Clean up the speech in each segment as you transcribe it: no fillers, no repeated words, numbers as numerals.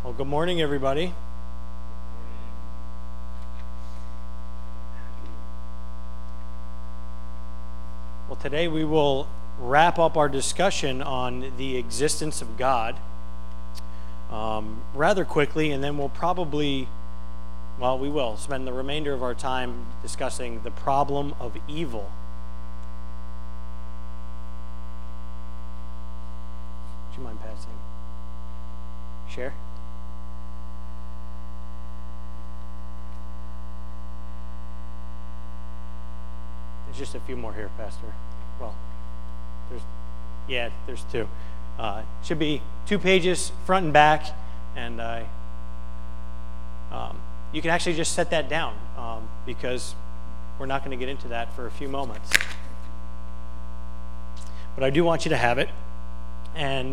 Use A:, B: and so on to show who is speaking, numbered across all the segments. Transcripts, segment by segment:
A: Well, good morning, everybody. Well, today we will wrap up our discussion on the existence of God rather quickly, and then we'll we will spend the remainder of our time discussing the problem of evil. Would you mind passing? Share? There's just a few more here, Pastor. Well, there's two. Should be 2 pages, front and back, and you can actually just set that down because we're not going to get into that for a few moments. But I do want you to have it, and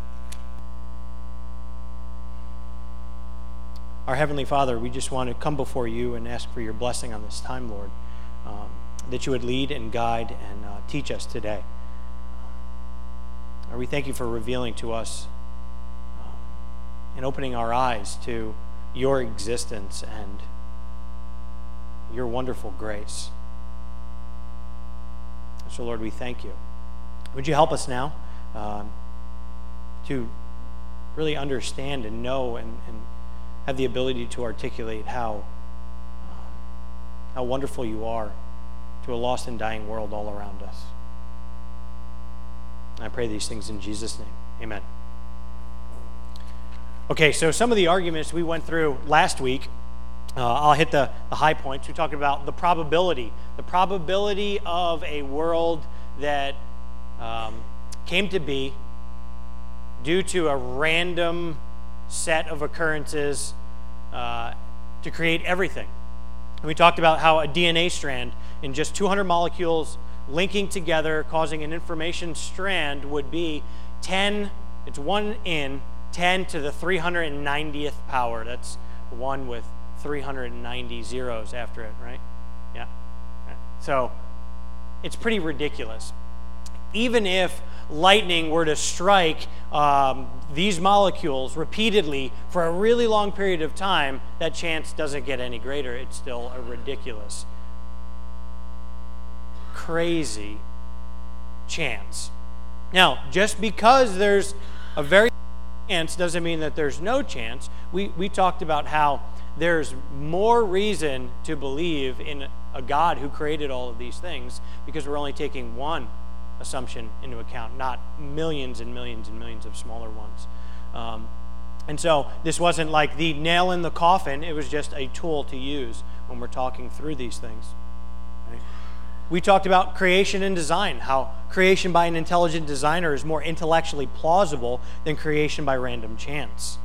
A: our Heavenly Father, we just want to come before you and ask for your blessing on this time, Lord, that you would lead and guide and teach us today. Lord, we thank you for revealing to us and opening our eyes to your existence and your wonderful grace. So, Lord, we thank you. Would you help us now to really understand and know and have the ability to articulate how wonderful you are to a lost and dying world all around us. I pray these things in Jesus' name. Amen. Okay, so some of the arguments we went through last week, I'll hit the high points. We talked about the probability of a world that came to be due to a random set of occurrences to create everything. And we talked about how a DNA strand in just 200 molecules linking together, causing an information strand, would be 1 in 10 to the 390th power. That's 1 with 390 zeros after it, right? Yeah. So it's pretty ridiculous. Even if lightning were to strike these molecules repeatedly for a really long period of time, that chance doesn't get any greater. It's still a ridiculous, crazy chance. Now, just because there's a very chance doesn't mean that there's no chance. We talked about how there's more reason to believe in a God who created all of these things because we're only taking one assumption into account, not millions and millions and millions of smaller ones. And so this wasn't like the nail in the coffin. It was just a tool to use when we're talking through these things. Right? We talked about creation and design, how creation by an intelligent designer is more intellectually plausible than creation by random chance.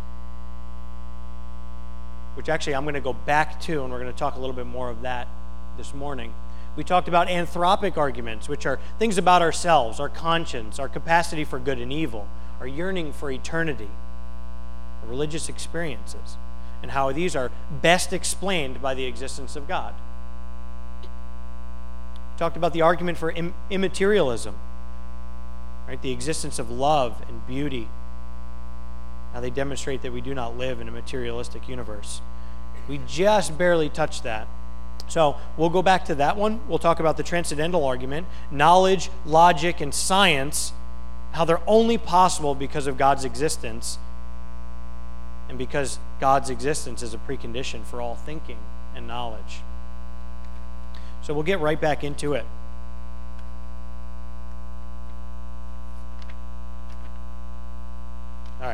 A: Which actually I'm going to go back to, and we're going to talk a little bit more of that this morning. We talked about anthropic arguments, which are things about ourselves, our conscience, our capacity for good and evil, our yearning for eternity, our religious experiences, and how these are best explained by the existence of God. We talked about the argument for immaterialism, right? The existence of love and beauty, how they demonstrate that we do not live in a materialistic universe. We just barely touched that. So we'll go back to that one. We'll talk about the transcendental argument, knowledge, logic, and science, how they're only possible because of God's existence and because God's existence is a precondition for all thinking and knowledge. So we'll get right back into it. All right.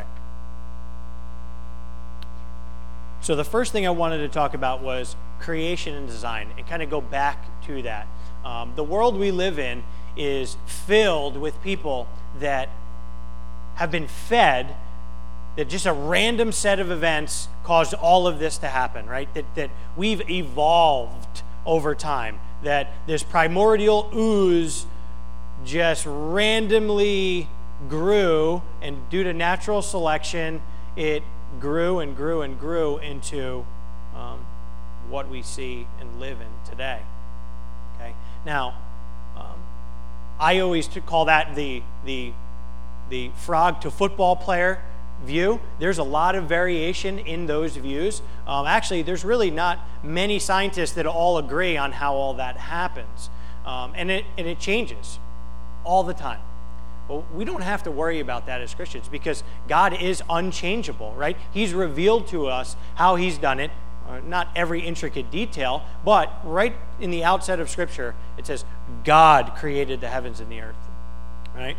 A: So the first thing I wanted to talk about was creation and design, and kind of go back to that. The world we live in is filled with people that have been fed that just a random set of events caused all of this to happen, right? That we've evolved over time, that this primordial ooze just randomly grew, and due to natural selection, it grew and grew and grew into what we see and live in today. Okay. Now, I always call that the frog to football player view. There's a lot of variation in those views. Actually, there's really not many scientists that all agree on how all that happens. And it changes all the time. Well, we don't have to worry about that as Christians because God is unchangeable, right? He's revealed to us how he's done it. Not every intricate detail, but right in the outset of Scripture, it says, God created the heavens and the earth, right?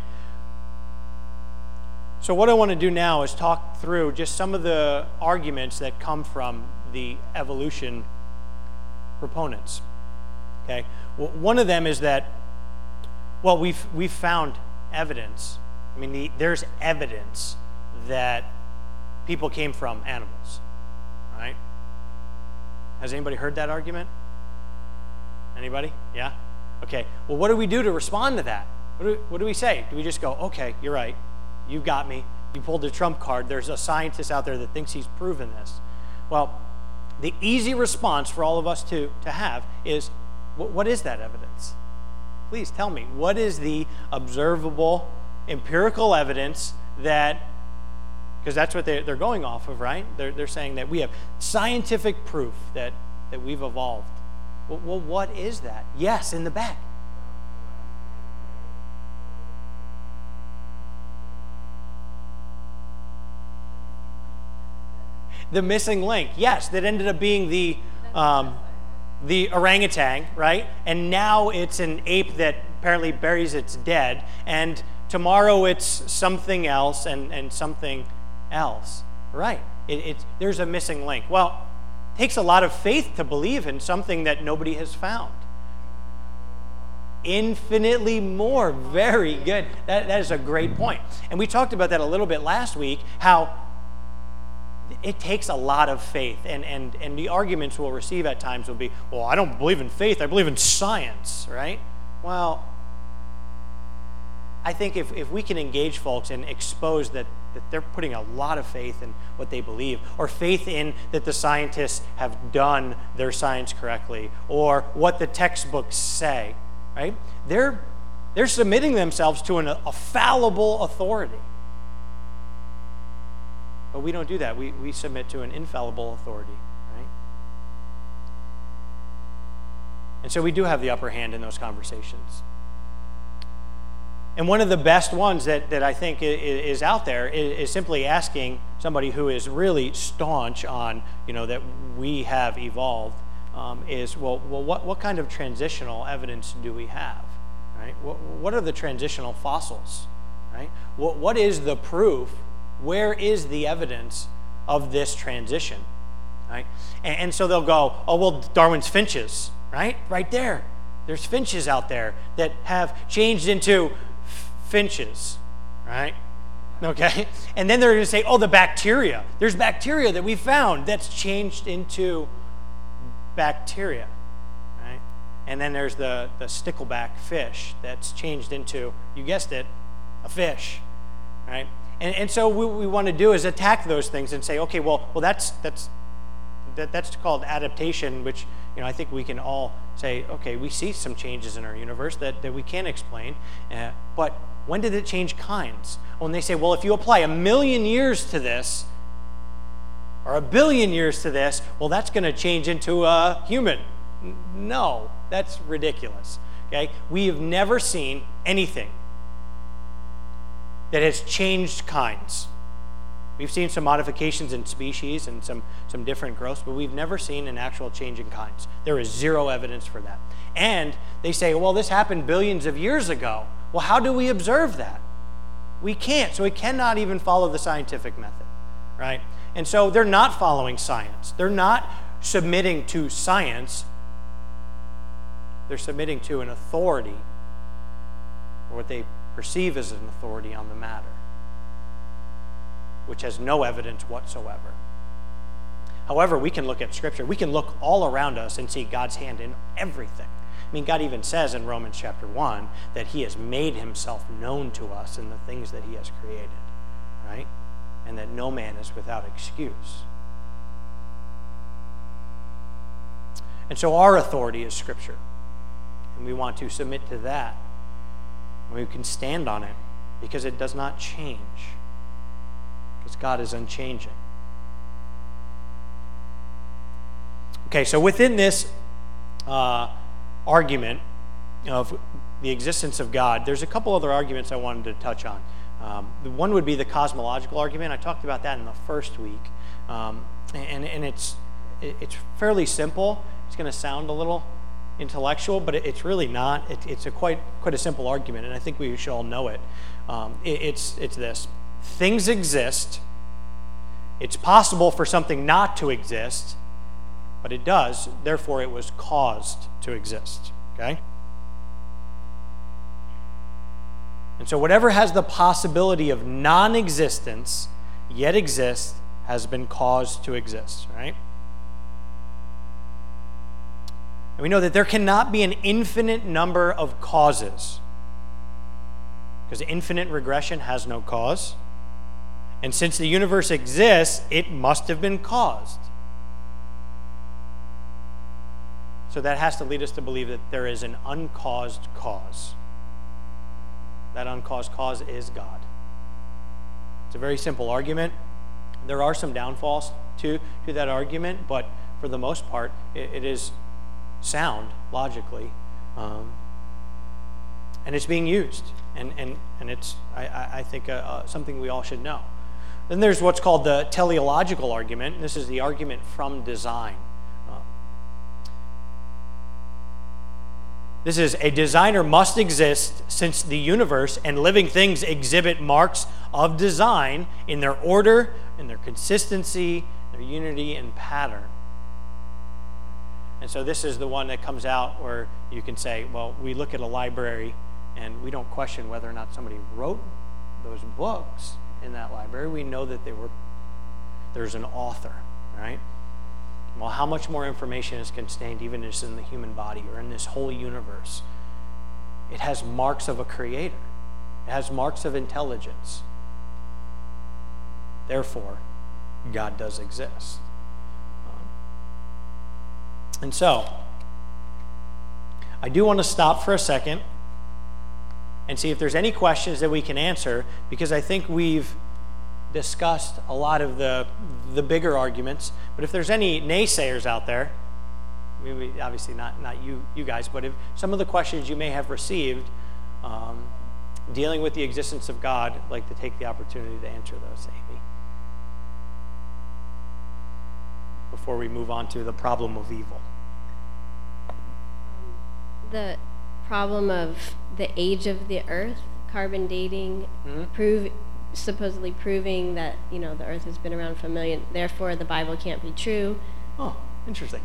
A: So what I want to do now is talk through just some of the arguments that come from the evolution proponents, okay? Well, one of them is that, well, we've found evidence. I mean, there's evidence that people came from animals, right? Has anybody heard that argument? Anybody? Yeah? Okay. Well, what do we do to respond to that? What do we say? Do we just go, okay, you're right. You got me. You pulled the trump card. There's a scientist out there that thinks he's proven this. Well, the easy response for all of us to have is, what is that evidence? Please tell me. What is the observable, empirical evidence that, because that's what they're going off of, right? They're saying that we have scientific proof that we've evolved. Well, what is that? Yes, in the back. The missing link, yes, that ended up being the orangutan, right? And now it's an ape that apparently buries its dead, and tomorrow it's something else and something else, right? There's a missing link. Well, it takes a lot of faith to believe in something that nobody has found. Infinitely more. Very good. That is a great point. And we talked about that a little bit last week, how it takes a lot of faith, and the arguments we'll receive at times will be, well, I don't believe in faith, I believe in science, right? Well, I think if we can engage folks and expose that they're putting a lot of faith in what they believe, or faith in that the scientists have done their science correctly, or what the textbooks say, right? They're submitting themselves to a fallible authority. But we don't do that. We submit to an infallible authority, right? And so we do have the upper hand in those conversations. And one of the best ones that I think is out there is simply asking somebody who is really staunch on, that we have evolved, is, well, what kind of transitional evidence do we have, right? What are the transitional fossils, right? What is the proof? Where is the evidence of this transition, right? And so they'll go, oh, well, Darwin's finches, right? Right there. There's finches out there that have changed into finches, right? Okay? And then they're going to say, oh, the bacteria. There's bacteria that we found that's changed into bacteria, right? And then there's the stickleback fish that's changed into, you guessed it, a fish, right? And so what we want to do is attack those things and say, okay, well, that's called adaptation, which I think we can all say, okay, we see some changes in our universe that we can't explain, but when did it change kinds? When they say, well, if you apply 1,000,000 years to this, or 1,000,000,000 years to this, well, that's going to change into a human. No, that's ridiculous. Okay, we have never seen anything that has changed kinds. We've seen some modifications in species and some different growths, but we've never seen an actual change in kinds. There is zero evidence for that. And they say, well, this happened billions of years ago. Well, how do we observe that? We can't. So we cannot even follow the scientific method, right? And so they're not following science. They're not submitting to science. They're submitting to an authority, or what they perceive as an authority on the matter, which has no evidence whatsoever. However, we can look at Scripture. We can look all around us and see God's hand in everything. I mean, God even says in Romans chapter 1 that he has made himself known to us in the things that he has created, right? And that no man is without excuse. And so our authority is Scripture, and we want to submit to that. We can stand on it because it does not change. because God is unchanging. Okay, so within this argument of the existence of God, there's a couple other arguments I wanted to touch on. The one would be the cosmological argument. I talked about that in the first week, and it's fairly simple. It's going to sound a little intellectual, but it's really not. It's quite a simple argument, and I think we should all know it. It's this: things exist. It's possible for something not to exist, but it does. Therefore, it was caused to exist. Okay. And so whatever has the possibility of non-existence, yet exists, has been caused to exist, right? And we know that there cannot be an infinite number of causes, because infinite regression has no cause. And since the universe exists, it must have been caused. So that has to lead us to believe that there is an uncaused cause. That uncaused cause is God. It's a very simple argument. There are some downfalls to that argument, but for the most part, it is sound logically, and it's being used, and it's I think something we all should know. Then there's what's called the teleological argument. This is the argument from design. This is: a designer must exist since the universe and living things exhibit marks of design in their order, in their consistency, their unity and pattern. And so this is the one that comes out where you can say, well, we look at a library and we don't question whether or not somebody wrote those books in that library. We know that there's an author, right? Well, how much more information is contained even just in the human body or in this whole universe? It has marks of a creator. It has marks of intelligence. Therefore, God does exist. And so, I do want to stop for a second and see if there's any questions that we can answer, because I think we've discussed a lot of the bigger arguments. But if there's any naysayers out there, obviously not you guys, but if some of the questions you may have received dealing with the existence of God, I'd like to take the opportunity to answer those, Amy, before we move on to the problem of evil.
B: The problem of the age of the Earth, carbon dating, supposedly proving that the Earth has been around for a million. Therefore, the Bible can't be true.
A: Oh, interesting.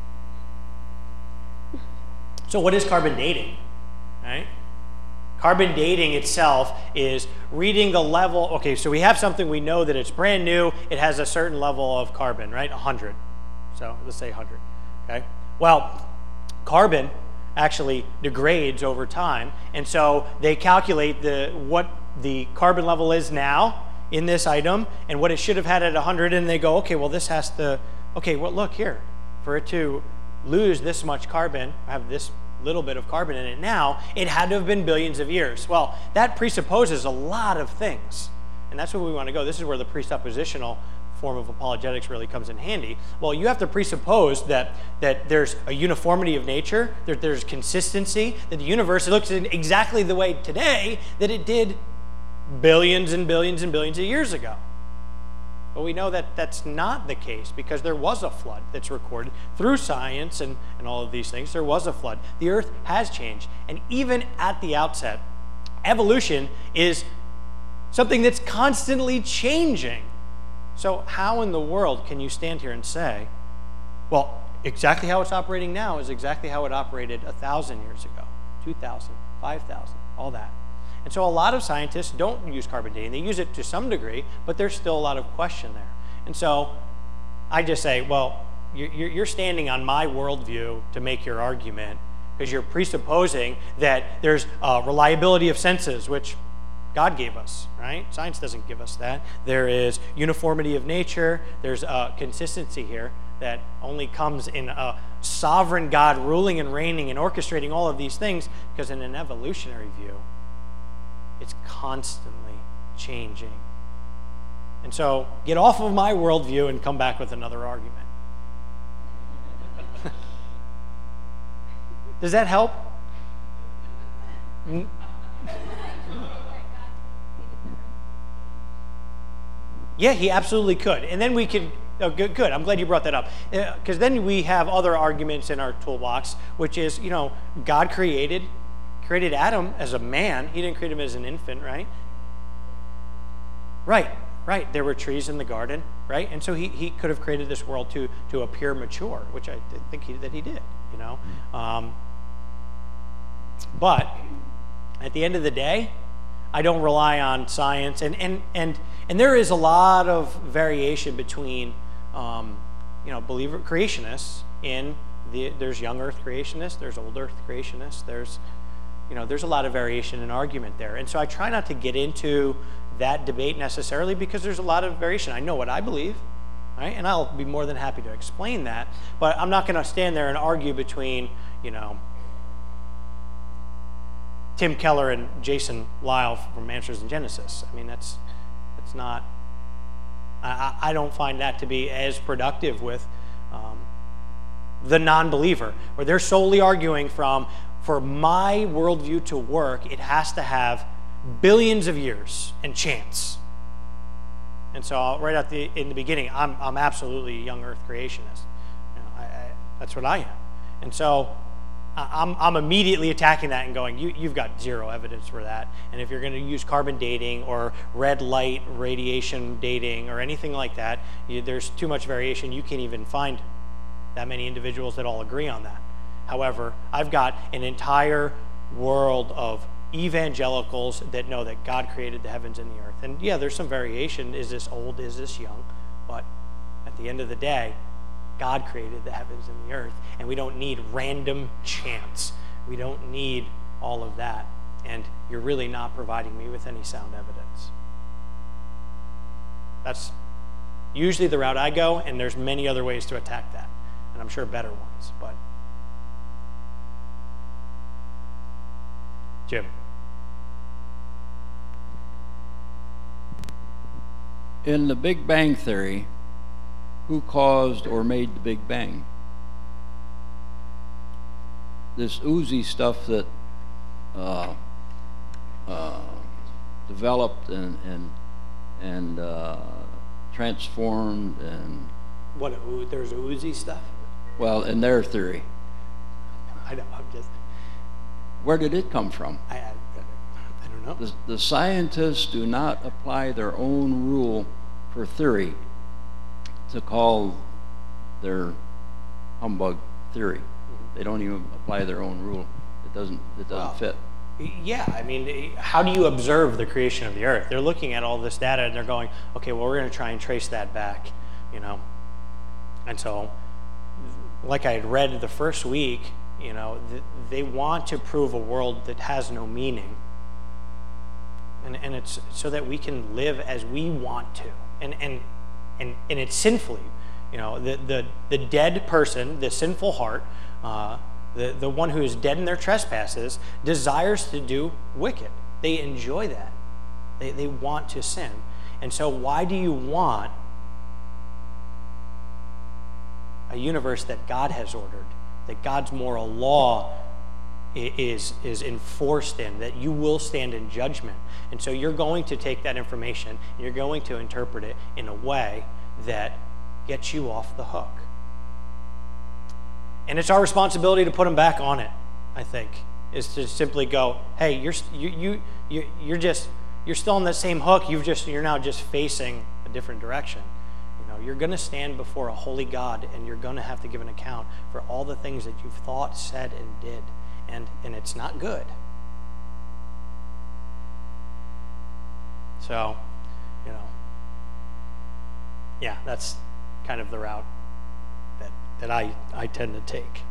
A: So, what is carbon dating? Right? Carbon dating itself is reading the level. Okay, so we have something, we know that it's brand new. It has a certain level of carbon, right? 100. So let's say 100. Okay. Well, carbon actually degrades over time, and so they calculate what the carbon level is now in this item and what it should have had at 100, and they go, okay, well, this has to, okay, well, look here, for it to lose this much carbon, have this little bit of carbon in it now, it had to have been billions of years. Well, that presupposes a lot of things, and that's where we want to go. This is where the presuppositional form of apologetics really comes in handy. Well, you have to presuppose that there's a uniformity of nature, that there's consistency, that the universe looks exactly the way today that it did billions and billions and billions of years ago. But we know that that's not the case, because there was a flood that's recorded through science and all of these things. There was a flood. The earth has changed. And even at the outset, evolution is something that's constantly changing. So how in the world can you stand here and say, well, exactly how it's operating now is exactly how it operated 1,000 years ago, 2,000, 5,000, all that. And so a lot of scientists don't use carbon dating. They use it to some degree, but there's still a lot of question there. And so I just say, well, you're standing on my worldview to make your argument, because you're presupposing that there's reliability of senses, which God gave us, right? Science doesn't give us that. There is uniformity of nature. There's consistency here that only comes in a sovereign God ruling and reigning and orchestrating all of these things, because in an evolutionary view, it's constantly changing. And so get off of my worldview and come back with another argument. Does that help? Yeah, he absolutely could. And then we could, oh, good, I'm glad you brought that up. Because then we have other arguments in our toolbox, which is, God created Adam as a man. He didn't create him as an infant, right? Right. There were trees in the garden, right? And so he could have created this world to appear mature, which I think that he did, But at the end of the day, I don't rely on science, and there is a lot of variation between, believer creationists there's young Earth creationists, there's old Earth creationists, there's a lot of variation and argument there, and so I try not to get into that debate necessarily because there's a lot of variation. I know what I believe, right, and I'll be more than happy to explain that, but I'm not going to stand there and argue between, Tim Keller and Jason Lyle from Answers in Genesis. I mean, that's not, I don't find that to be as productive with the non-believer, where they're solely arguing for my worldview to work, it has to have billions of years and chance. And so right in the beginning, I'm absolutely a young Earth creationist. That's what I am. And so I'm immediately attacking that and going, you've got zero evidence for that. And if you're going to use carbon dating or red light radiation dating or anything like that, there's too much variation. You can't even find that many individuals that all agree on that. However, I've got an entire world of evangelicals that know that God created the heavens and the earth. And yeah, there's some variation. Is this old? Is this young? But at the end of the day, God created the heavens and the earth, and we don't need random chance. We don't need all of that, and you're really not providing me with any sound evidence. That's usually the route I go, and there's many other ways to attack that, and I'm sure better ones, but Jim.
C: In the Big Bang Theory, who caused or made the Big Bang? This oozy stuff that developed and transformed and
A: what? There's oozy stuff?
C: Well, in their theory.
A: I know. I'm just.
C: Where did it come from?
A: I don't know.
C: The scientists do not apply their own rule for theory to call their humbug theory. Mm-hmm. They don't even apply their own rule. It doesn't fit.
A: Yeah, I mean, how do you observe the creation of the earth? They're looking at all this data and they're going, okay, well, we're going to try and trace that back, And so, like I had read the first week, they want to prove a world that has no meaning. And it's so that we can live as we want to. And it's sinfully, the dead person, the sinful heart, the one who is dead in their trespasses, desires to do wicked. They enjoy that. They want to sin. And so why do you want a universe that God has ordered, that God's moral law is enforced in, that you will stand in judgment? And so you're going to take that information and you're going to interpret it in a way that gets you off the hook. And it's our responsibility to put them back on it, I think, is to simply go, hey, you're still on that same hook, you're now just facing a different direction. You're going to stand before a holy God and you're going to have to give an account for all the things that you've thought, said, and did. And it's not good. So, yeah, that's kind of the route that I tend to take.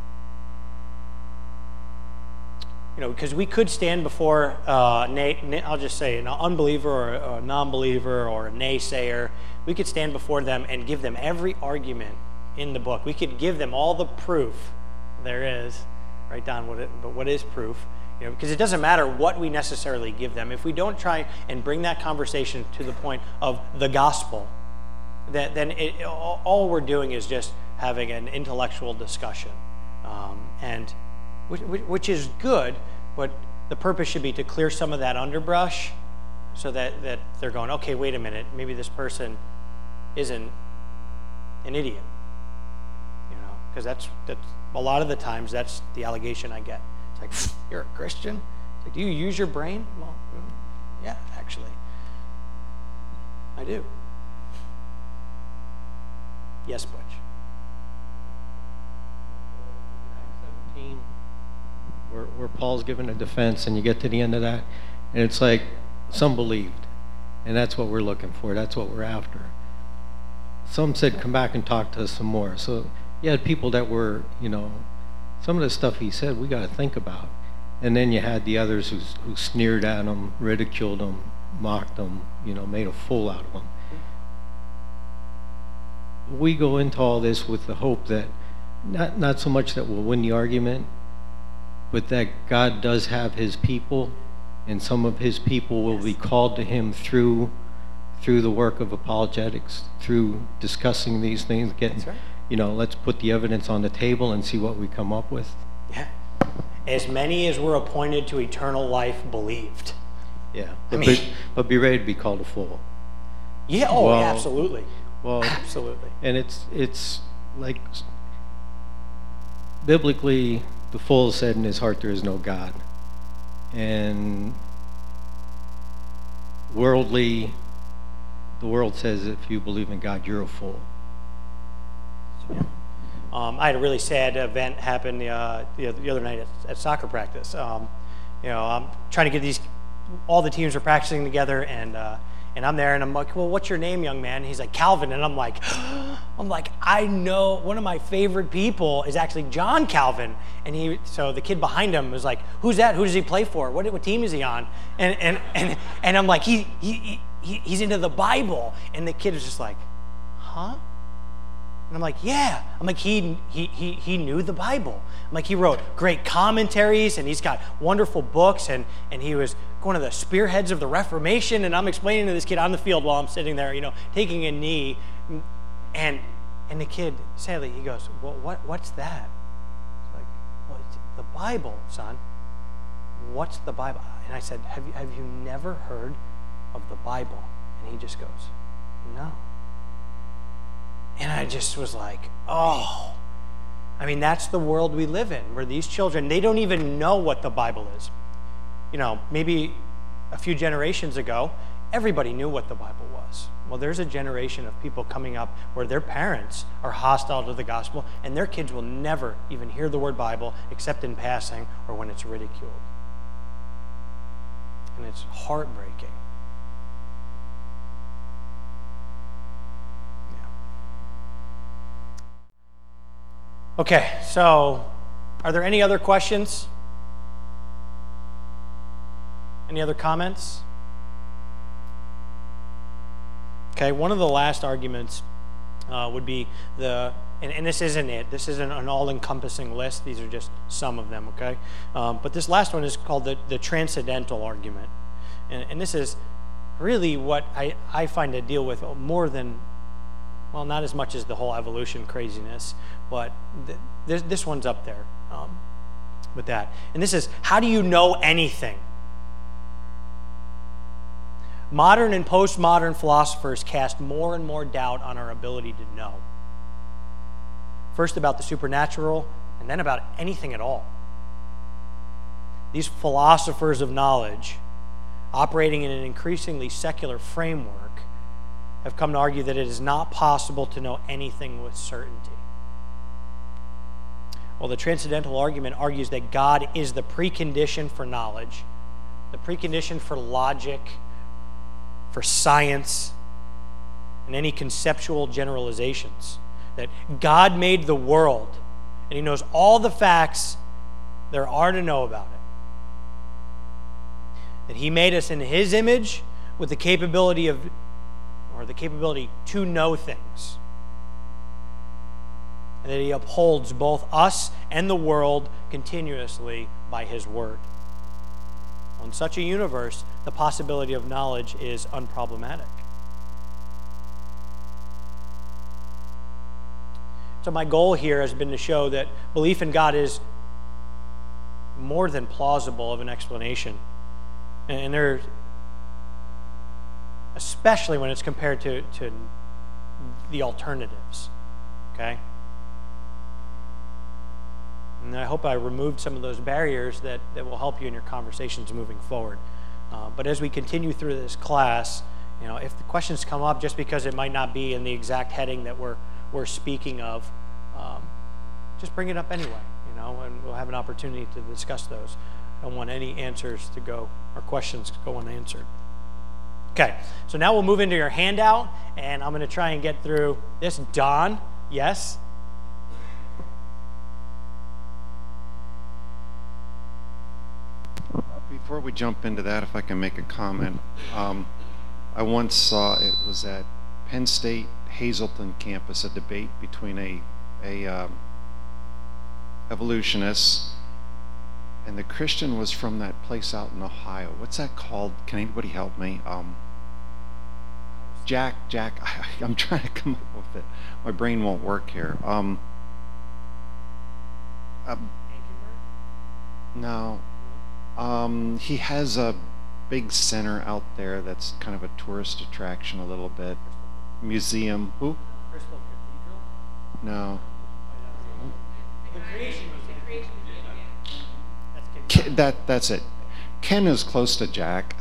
A: Because we could stand before, I'll just say, an unbeliever or a non-believer or a naysayer. We could stand before them and give them every argument in the book. We could give them all the proof there is. Write down what is proof, because it doesn't matter what we necessarily give them. If we don't try and bring that conversation to the point of the gospel, then all we're doing is just having an intellectual discussion, and which is good, but the purpose should be to clear some of that underbrush, so that they're going, okay, wait a minute, maybe this person isn't an idiot, because that's a lot of the times that's the allegation I get. It's like, you're a Christian? It's like, do you use your brain? Well, yeah, actually, I do. Yes, Butch.
D: Acts 17, where Paul's given a defense, and you get to the end of that, and it's like, some believed, and that's what we're looking for. That's what we're after. Some said, come back and talk to us some more. So you had people that were, some of the stuff he said, we got to think about. And then you had the others who sneered at him, ridiculed him, mocked him, made a fool out of him. We go into all this with the hope that not so much that we'll win the argument, but that God does have his people, and some of his people will be called to him through the work of apologetics, through discussing these things, getting, let's put the evidence on the table and see what we come up with.
A: Yeah. As many as were appointed to eternal life believed.
D: Yeah. But be ready to be called a fool.
A: Yeah, yeah, absolutely.
D: Well,
A: absolutely.
D: And it's like, biblically, the fool said in his heart there is no God. And worldly, the world says if you believe in God, you're a fool.
A: Yeah. I had a really sad event happen the other night at soccer practice. I'm trying to get all the teams are practicing together, and I'm there, and I'm like, well, what's your name, young man? And he's like, Calvin. And I'm like, I know one of my favorite people is actually John Calvin. And so the kid behind him was like, who's that? Who does he play for? What team is he on? And I'm like, he's into the Bible. And the kid was just like, huh? And I'm like, yeah. I'm like, he knew the Bible. I'm like, he wrote great commentaries, and he's got wonderful books, and he was one of the spearheads of the Reformation. And I'm explaining to this kid on the field while I'm sitting there, taking a knee, and the kid, sadly, he goes, well, what's that? It's like, well, it's the Bible, son. What's the Bible? And I said, have you never heard of the Bible? And he just goes, no. And I just was like, oh. I mean, that's the world we live in, where these children, they don't even know what the Bible is. Maybe a few generations ago, everybody knew what the Bible was. Well, there's a generation of people coming up where their parents are hostile to the gospel, and their kids will never even hear the word Bible except in passing or when it's ridiculed. And it's heartbreaking. Okay, so are there any other questions? Any other comments? Okay, one of the last arguments would be and this isn't it. This isn't an all-encompassing list. These are just some of them, okay? But this last one is called the transcendental argument. And this is really what I find to deal with more than, well, not as much as the whole evolution craziness, but this one's up there with that. And this is, how do you know anything? Modern and postmodern philosophers cast more and more doubt on our ability to know. First about the supernatural, and then about anything at all. These philosophers of knowledge, operating in an increasingly secular framework, have come to argue that it is not possible to know anything with certainty. Well, the transcendental argument argues that God is the precondition for knowledge, the precondition for logic, for science, and any conceptual generalizations. That God made the world, and he knows all the facts there are to know about it. That he made us in his image with the capability to know things. And that he upholds both us and the world continuously by his word. Well, in such a universe, the possibility of knowledge is unproblematic. So my goal here has been to show that belief in God is more than plausible of an explanation. And there, especially when it's compared to the alternatives, okay? And I hope I removed some of those barriers that will help you in your conversations moving forward. But as we continue through this class, if the questions come up, just because it might not be in the exact heading that we're speaking of, just bring it up anyway, and we'll have an opportunity to discuss those. I don't want any answers to go, or questions to go unanswered. Okay, so now we'll move into your handout, and I'm going to try and get through this. Don, yes?
E: Before we jump into that, if I can make a comment, I once saw, it was at Penn State Hazleton campus, a debate between a evolutionist, and the Christian was from that place out in Ohio. What's that called? Can anybody help me? Jack, I'm trying to come up with it. My brain won't work here. No. He has a big center out there that's kind of a tourist attraction a little bit. Museum. Who?
A: Crystal Cathedral?
E: No.
A: The Creation Museum.
E: That's it. Ken is close to Jack.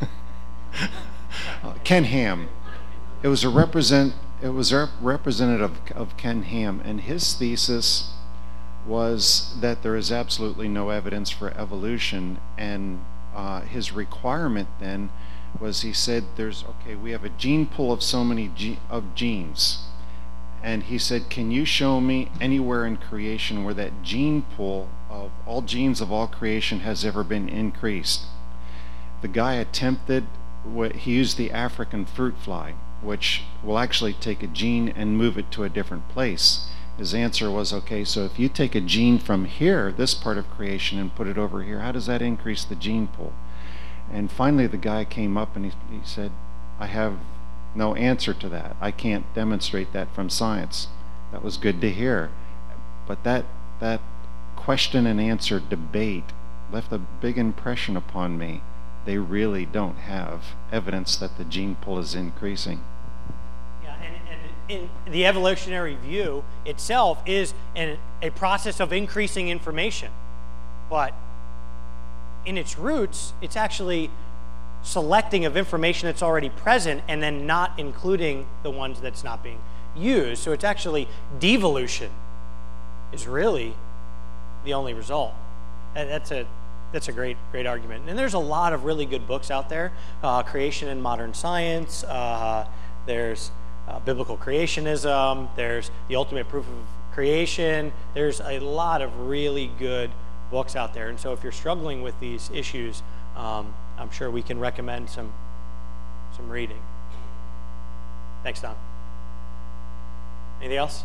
E: Ken Ham. It was a representative of Ken Ham, and his thesis was that there is absolutely no evidence for evolution, and his requirement then was, he said, we have a gene pool of so many genes, and he said, can you show me anywhere in creation where that gene pool of all genes of all creation has ever been increased? The guy attempted, he used the African fruit fly, which will actually take a gene and move it to a different place. His answer was, okay, so if you take a gene from here, this part of creation, and put it over here, how does that increase the gene pool? And finally the guy came up and he said, I have no answer to that. I can't demonstrate that from science. That was good to hear. But that question and answer debate left a big impression upon me. They really don't have evidence that the gene pool is increasing.
A: Yeah, and in the evolutionary view itself is a process of increasing information. But in its roots, it's actually selecting of information that's already present and then not including the ones that's not being used. So it's actually devolution is really the only result. That's a great argument. And there's a lot of really good books out there. Creation in Modern Science. There's Biblical Creationism. There's The Ultimate Proof of Creation. There's a lot of really good books out there. And so if you're struggling with these issues, I'm sure we can recommend some reading. Thanks, Don. Anything else?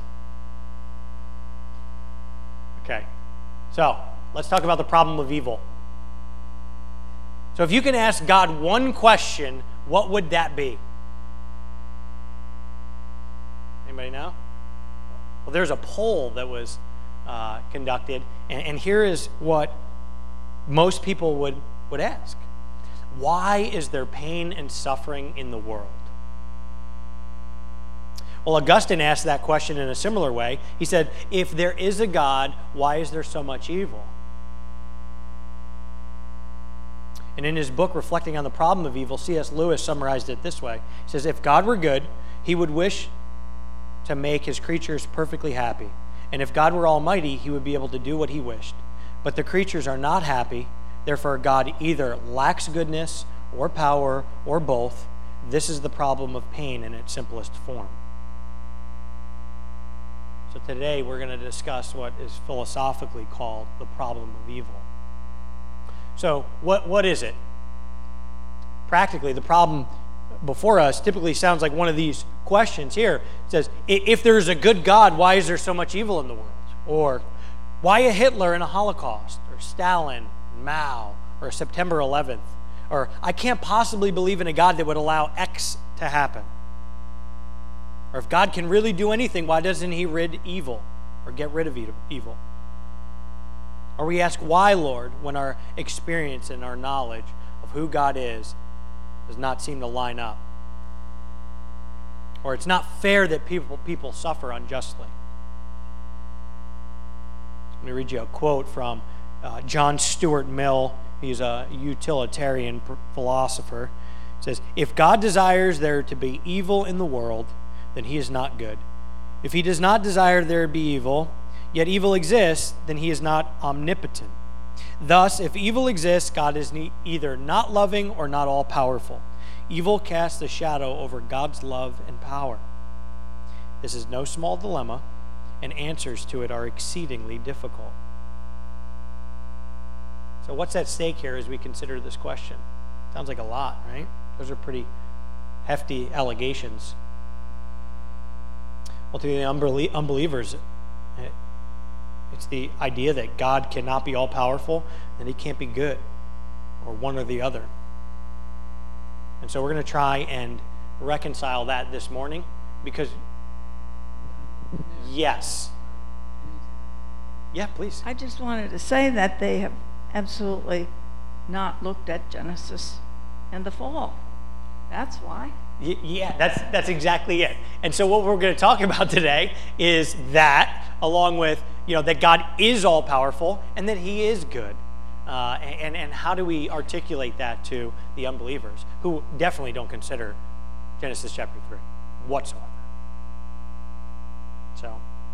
A: Okay. So let's talk about the problem of evil. So if you can ask God one question, what would that be? Anybody know? Well, there's a poll that was conducted, and here is what most people would ask. Why is there pain and suffering in the world? Well, Augustine asked that question in a similar way. He said, if there is a God, why is there so much evil? And in his book, Reflecting on the Problem of Evil, C.S. Lewis summarized it this way. He says, if God were good, he would wish to make his creatures perfectly happy. And if God were almighty, he would be able to do what he wished. But the creatures are not happy. Therefore, God either lacks goodness or power or both. This is the problem of pain in its simplest form. So today we're going to discuss what is philosophically called the problem of evil. So what is it? Practically, the problem before us typically sounds like one of these questions here. It says, if there's a good God, why is there so much evil in the world? Or why a Hitler and a Holocaust? Or Stalin, and Mao, or September 11th, or I can't possibly believe in a God that would allow X to happen. Or if God can really do anything, why doesn't he rid evil or get rid of evil? Or we ask, why, Lord, when our experience and our knowledge of who God is does not seem to line up? Or it's not fair that people suffer unjustly. Let me read you a quote from John Stuart Mill. He's a utilitarian philosopher. He says, "If God desires there to be evil in the world, then he is not good. If he does not desire there to be evil, yet evil exists, then he is not omnipotent. Thus, if evil exists, God is either not loving or not all-powerful. Evil casts a shadow over God's love and power. This is no small dilemma, and answers to it are exceedingly difficult." So what's at stake here as we consider this question? Sounds like a lot, right? Those are pretty hefty allegations. Well, to the unbelievers, it's the idea that God cannot be all-powerful and he can't be good, or one or the other. And so we're going to try and reconcile that this morning, because yes. Yeah, please.
F: I just wanted to say that they have absolutely not looked at Genesis and the fall. That's why.
A: Yeah, that's exactly it. And so what we're going to talk about today is that, along with, that God is all-powerful and that he is good. And how do we articulate that to the unbelievers who definitely don't consider Genesis chapter 3 whatsoever? So,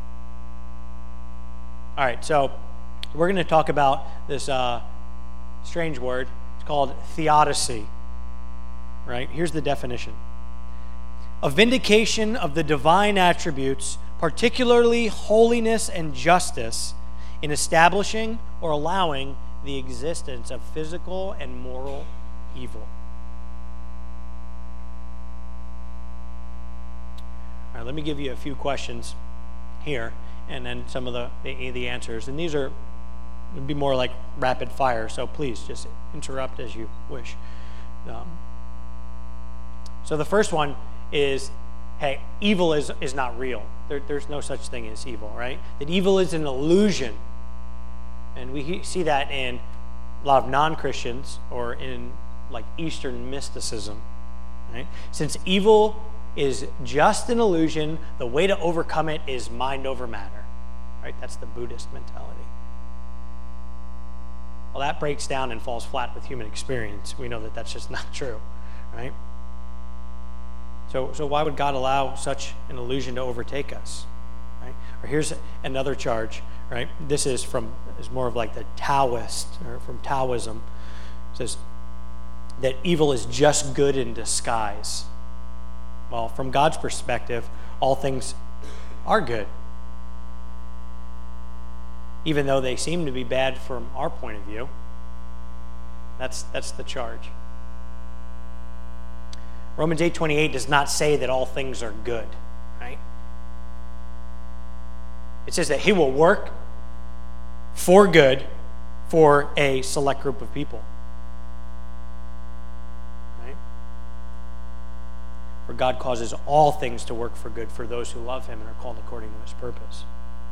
A: all right, so we're going to talk about this strange word. It's called theodicy, right? Here's the definition: a vindication of the divine attributes, particularly holiness and justice, in establishing or allowing the existence of physical and moral evil. All right, let me give you a few questions here, and then some of the answers. And these would be more like rapid fire, so please just interrupt as you wish. So the first one is, hey, evil is not real. There's no such thing as evil, right? That evil is an illusion. And we see that in a lot of non-Christians, or in like Eastern mysticism, right? Since evil is just an illusion, the way to overcome it is mind over matter, right? That's the Buddhist mentality. Well, that breaks down and falls flat with human experience. We know that that's just not true, right? So why would God allow such an illusion to overtake us, right? Or here's another charge, right? This is more of like the Taoist, or from Taoism. It says that evil is just good in disguise. Well, from God's perspective, all things are good, even though they seem to be bad from our point of view. That's the charge. Romans 8:28 does not say that all things are good, right? It says that he will work for good for a select group of people, right? For God causes all things to work for good for those who love him and are called according to his purpose.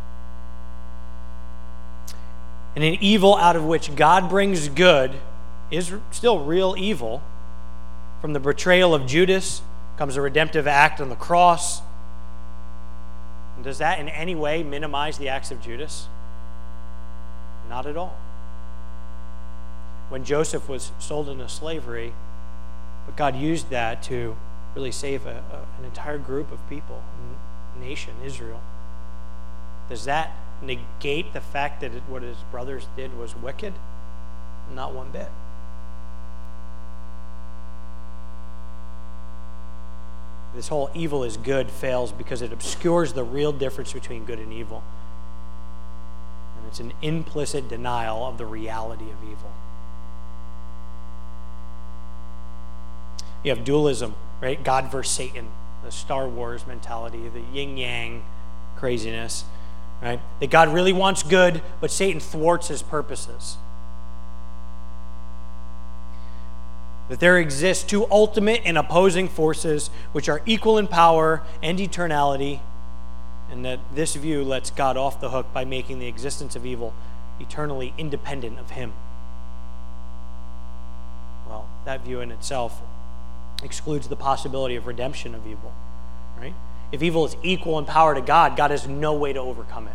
A: And an evil out of which God brings good is still real evil. From the betrayal of Judas comes a redemptive act on the cross. And does that in any way minimize the acts of Judas? Not at all. When Joseph was sold into slavery, but God used that to really save an entire group of people, a nation, Israel. Does that negate the fact that what his brothers did was wicked? Not one bit. This whole evil is good fails because it obscures the real difference between good and evil. And it's an implicit denial of the reality of evil. You have dualism, right? God versus Satan, the Star Wars mentality, the yin-yang craziness, right? That God really wants good, but Satan thwarts his purposes. that there exist two ultimate and opposing forces which are equal in power and eternality, and that this view lets God off the hook by making the existence of evil eternally independent of him. Well, that view in itself excludes the possibility of redemption of evil, right? If evil is equal in power to God, God has no way to overcome it.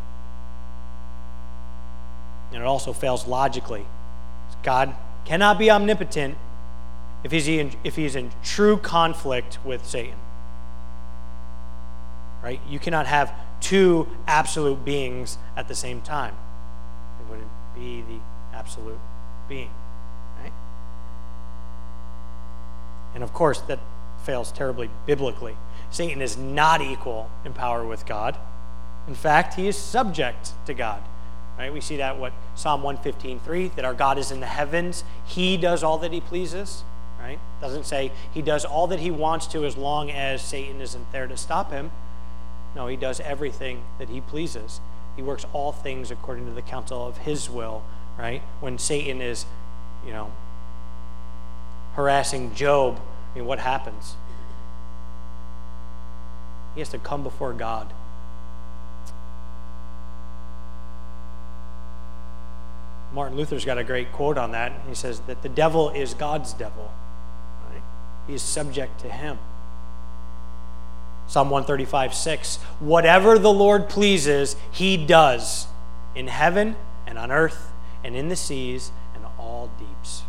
A: And it also fails logically. God cannot be omnipotent if he's in true conflict with Satan. Right? You cannot have two absolute beings at the same time. It wouldn't be the absolute being. Right? And of course, that fails terribly biblically. Satan is not equal in power with God. In fact, he is subject to God. Right? We see that Psalm 115:3, that our God is in the heavens. He does all that he pleases. Right? Doesn't say he does all that he wants to as long as Satan isn't there to stop him. No, he does everything that he pleases. He works all things according to the counsel of his will. Right? When Satan is, harassing Job, what happens? He has to come before God. Martin Luther's got a great quote on that. He says that the devil is God's devil. Right? He is subject to him. Psalm 135:6, whatever the Lord pleases, he does in heaven and on earth and in the seas and all deeps.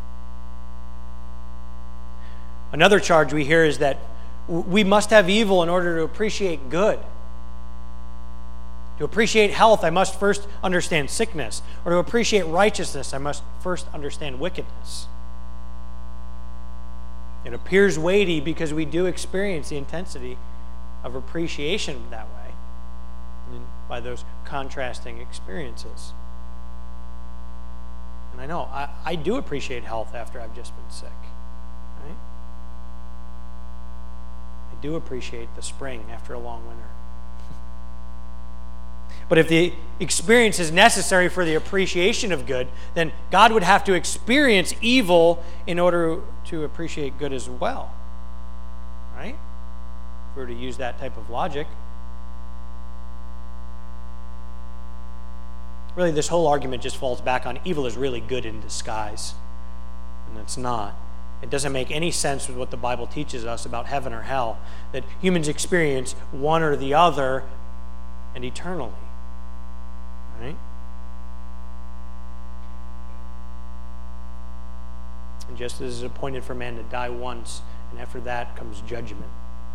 A: Another charge we hear is that we must have evil in order to appreciate good. To appreciate health, I must first understand sickness. Or to appreciate righteousness, I must first understand wickedness. It appears weighty because we do experience the intensity of appreciation that way, and by those contrasting experiences. And I know, I do appreciate health after I've just been sick. Right? I do appreciate the spring after a long winter. But if the experience is necessary for the appreciation of good, then God would have to experience evil in order to appreciate good as well. Right? If we were to use that type of logic. Really, this whole argument just falls back on evil is really good in disguise. And it's not. It doesn't make any sense with what the Bible teaches us about heaven or hell, that humans experience one or the other and eternally. Right? And just as it is appointed for man to die once, and after that comes judgment.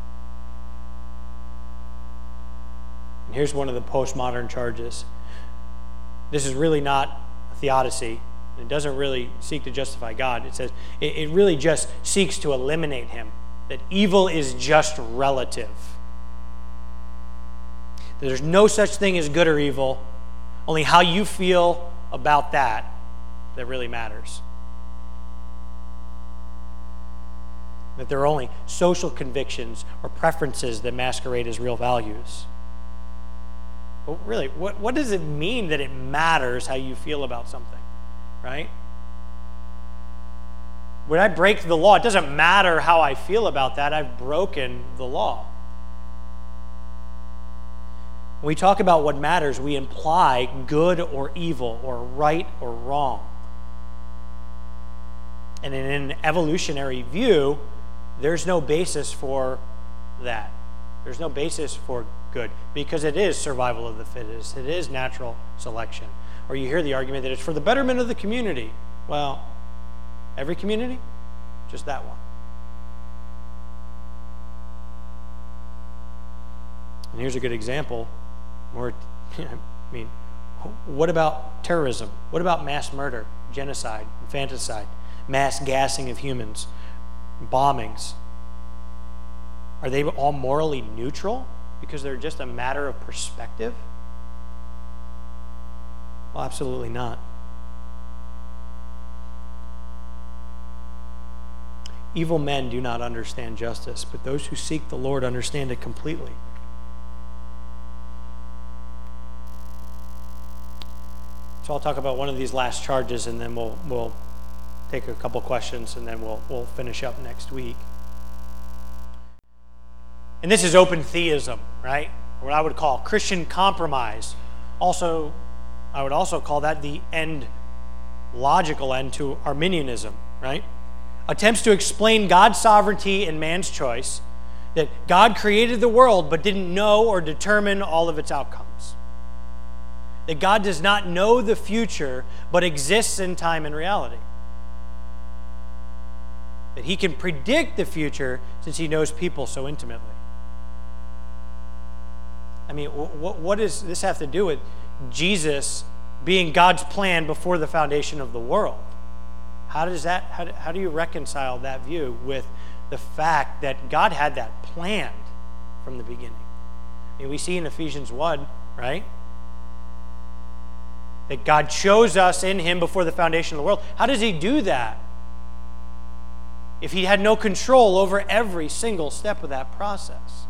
A: And here's one of the postmodern charges. This is really not a theodicy. It doesn't really seek to justify God. It says it really just seeks to eliminate him. That evil is just relative. There's no such thing as good or evil. Only how you feel about that really matters. That there are only social convictions or preferences that masquerade as real values. But really, what does it mean that it matters how you feel about something? Right? When I break the law, it doesn't matter how I feel about that. I've broken the law. When we talk about what matters, we imply good or evil, or right or wrong. And in an evolutionary view, there's no basis for that. There's no basis for good, because it is survival of the fittest. It is natural selection. Or you hear the argument that it's for the betterment of the community. Well, every community? Just that one. And here's a good example. What about terrorism? What about mass murder, genocide, infanticide, mass gassing of humans, bombings? Are they all morally neutral because they're just a matter of perspective? Well, absolutely not. Evil men do not understand justice, but those who seek the Lord understand it completely. So I'll talk about one of these last charges, and then we'll take a couple questions, and then we'll finish up next week. And this is open theism, right? What I would call Christian compromise. Also, I would also call that the logical end to Arminianism, right? Attempts to explain God's sovereignty and man's choice, that God created the world but didn't know or determine all of its outcomes. That God does not know the future but exists in time and reality. That he can predict the future since he knows people so intimately. I mean, what does this have to do with Jesus being God's plan before the foundation of the world? How do you reconcile that view with the fact that God had that planned from the beginning? I mean, we see in Ephesians 1, right? That God chose us in him before the foundation of the world. How does he do that if he had no control over every single step of that process?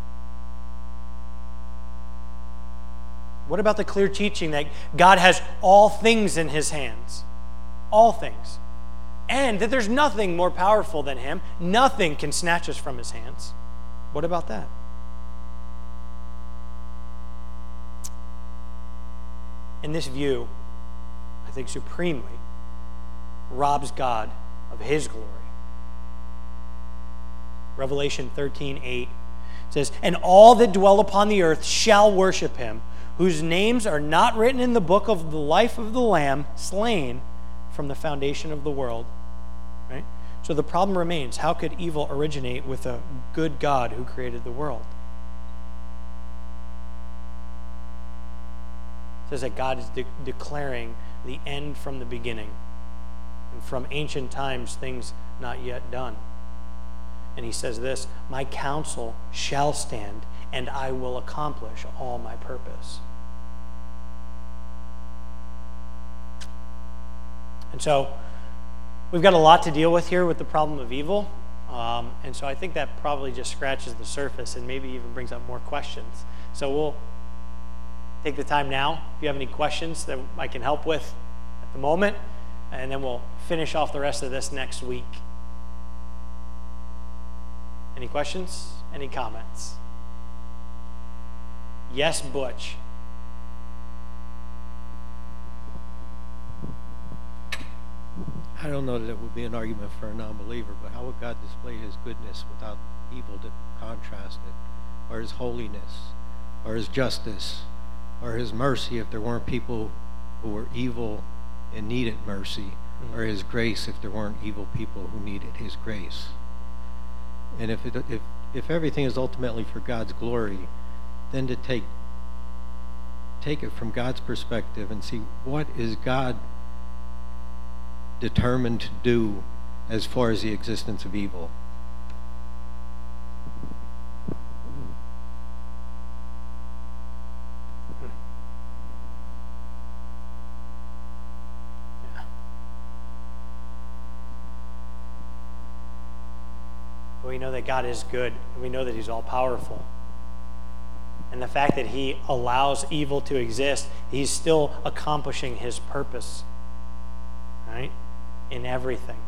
A: What about the clear teaching that God has all things in his hands? All things. And that there's nothing more powerful than him. Nothing can snatch us from his hands. What about that? And this view, I think supremely, robs God of his glory. Revelation 13:8 says, "And all that dwell upon the earth shall worship him, whose names are not written in the book of the life of the Lamb, slain from the foundation of the world." Right? So the problem remains, how could evil originate with a good God who created the world? It says that God is declaring the end from the beginning, and from ancient times things not yet done. And he says this, "My counsel shall stand, and I will accomplish all my purpose." And so we've got a lot to deal with here with the problem of evil. And so I think that probably just scratches the surface and maybe even brings up more questions. So we'll take the time now, if you have any questions that I can help with at the moment, and then we'll finish off the rest of this next week. Any questions? Any comments? Yes, Butch.
D: I don't know that it would be an argument for a non-believer, but how would God display his goodness without evil to contrast it? Or his holiness? Or his justice? Or his mercy if there weren't people who were evil and needed mercy? Or his grace if there weren't evil people who needed his grace? And if everything is ultimately for God's glory, then to take it from God's perspective and see what is God determined to do as far as the existence of evil.
A: Yeah. But we know that God is good, and we know that he's all powerful. And the fact that he allows evil to exist, he's still accomplishing his purpose, right? In everything.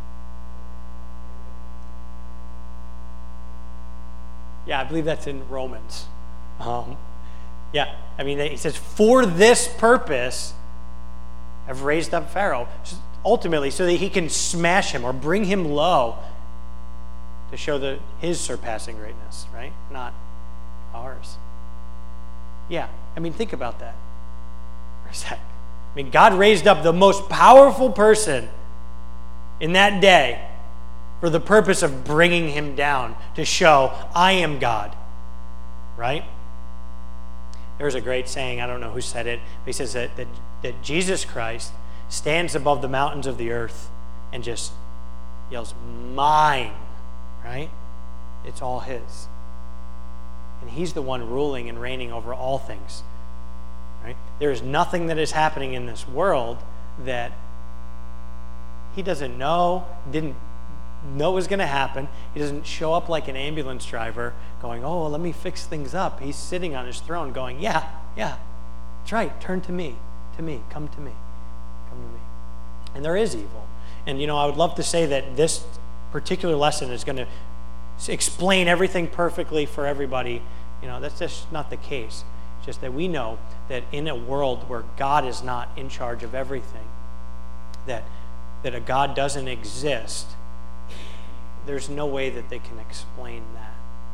A: Yeah, I believe that's in Romans. Yeah, I mean, he says, "For this purpose, I've raised up Pharaoh," ultimately so that he can smash him or bring him low to show his surpassing greatness, right? Not ours. Yeah, I mean, think about that for a sec. I mean, God raised up the most powerful person in that day for the purpose of bringing him down to show, I am God, right? There's a great saying, I don't know who said it, but he says that Jesus Christ stands above the mountains of the earth and just yells, "Mine," right? It's all his. And he's the one ruling and reigning over all things. Right? There is nothing that is happening in this world that he doesn't know, didn't know was going to happen. He doesn't show up like an ambulance driver going, "Oh, well, let me fix things up." He's sitting on his throne going, yeah, that's right, turn to me, come to me, come to me. And there is evil. And, I would love to say that this particular lesson is going to explain everything perfectly for everybody. That's just not the case. It's just that we know that in a world where God is not in charge of everything, that a God doesn't exist, there's no way that they can explain that.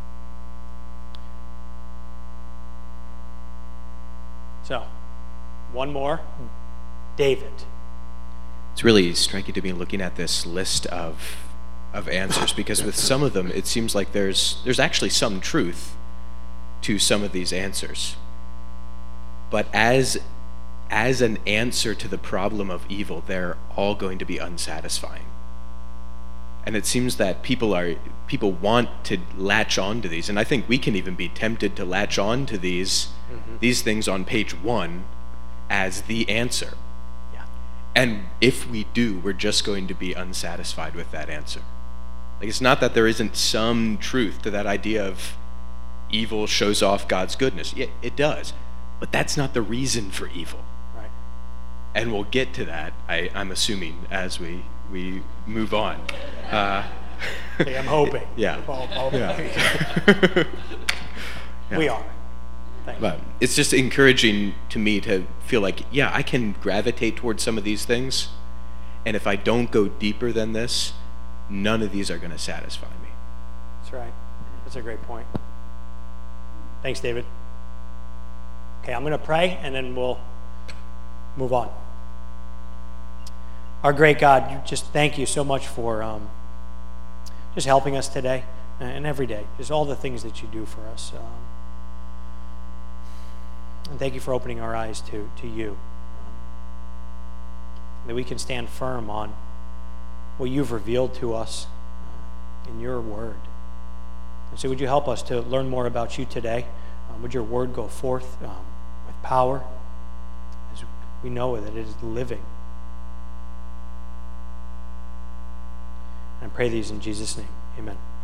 A: So, one more. David.
G: It's really striking to me looking at this list of answers, because with some of them it seems like there's actually some truth to some of these answers. But as an answer to the problem of evil, they're all going to be unsatisfying. And it seems that people want to latch on to these, and I think we can even be tempted to latch on to these things on page 1 as the answer. And if we do, we're just going to be unsatisfied with that answer. Like, it's not that there isn't some truth to that idea of evil shows off God's goodness. Yeah, it does. But that's not the reason for evil.
A: Right.
G: And we'll get to that, I'm assuming, as we move on.
A: Hey, I'm hoping.
G: Yeah.
A: Yeah. We are. Thank you.
G: But it's just encouraging to me to feel like, yeah, I can gravitate towards some of these things, and if I don't go deeper than this, none of these are going to satisfy me.
A: That's right. That's a great point. Thanks, David. Okay, I'm going to pray, and then we'll move on. Our great God, just thank you so much for just helping us today and every day, just all the things that you do for us. And thank you for opening our eyes to you, that we can stand firm on what you've revealed to us in your word. And so would you help us to learn more about you today? Would your word go forth with power, as we know that it is living? And I pray these in Jesus' name. Amen.